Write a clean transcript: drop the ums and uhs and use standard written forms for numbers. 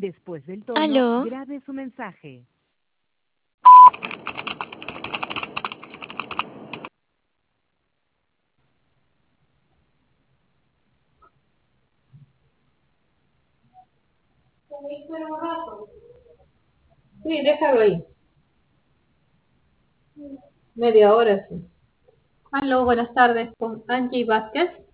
Después del tono, Aló, grabe su mensaje. Sí, déjalo ahí. Media hora, sí. Aló, buenas tardes, con Angie Vázquez.